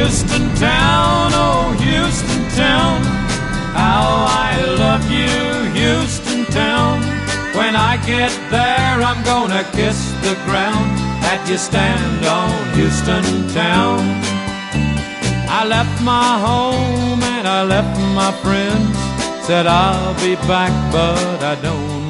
Houston town, oh Houston town, how I love you, Houston town. When I get there, I'm gonna kiss the ground that you stand on, Houston town. I left my home and I left my friends, said I'll be back, but I don't